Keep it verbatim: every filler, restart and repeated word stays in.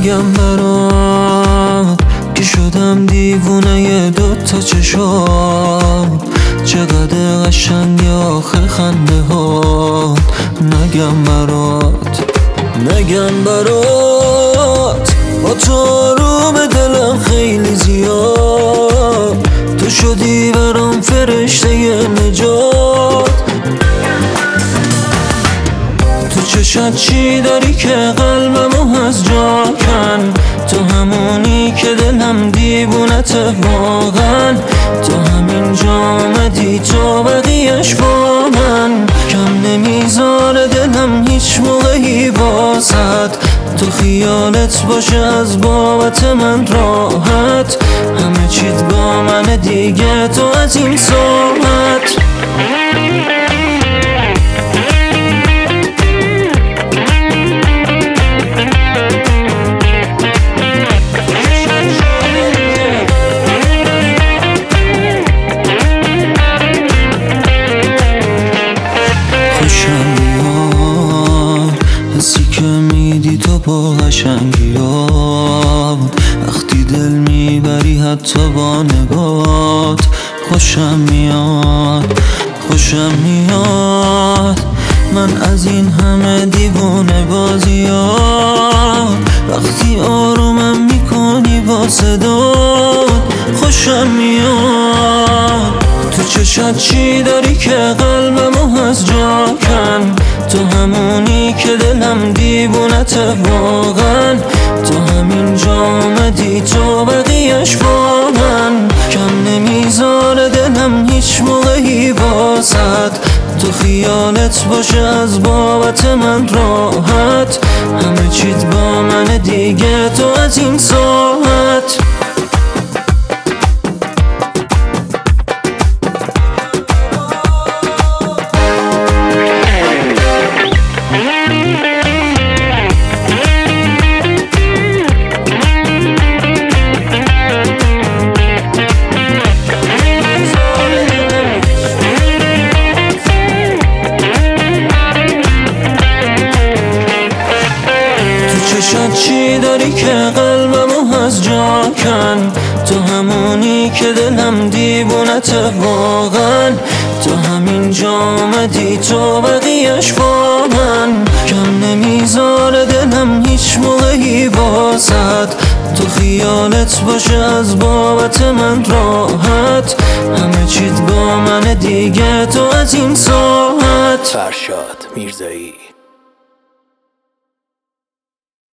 نگم برات که شدم دیوونه دوتا چشات، چقدر قشنگ آخه خنده هات. نگم برات نگم برات با تو آروم دلم خیلی زیاد، تو شدی برام فرشته نجات. تو چشات چی داری که قلبمو از جا کن، تو همونی که دلم دیوونته واقعا. تو همین جا آمدی تو بقیهش با من، کم نمیذاره دلم هیچ موقعی واسد. تو خیالت باشه از بابت من راحت، همه چیت با من دیگه تو از این ساعت. خوشم میاد حسی که میدی تو با قشنگیات، وقتی دل میبری حتی با نگات. خوشم میاد خوشم میاد من از این همه دیوونه بازیات، وقتی آرومم میکنی با صدات. خوشم میاد تو چشات چی داری که قلبمو از جا کن، تو همونی که دلم دیوونته واقعا. تو همین جا آمدی تو بقیهش با من، کم نمیذاره دلم هیچ موقعی واسد. تو خیالت باشه از بابت من راحت، همه چیت با من دیگه تو از این ساعت. چشات چی داری که قلبمو از جا کن، تو همونی که دلم دیوونته واقعا. تو همین جا آمدی تو بقیهش با من، کم نمیذاره دلم هیچ موقعی واسد. تو خیالت باشه از بابت من راحت، همه چیت با من دیگه تو از این ساعت. فرشاد میرزایی.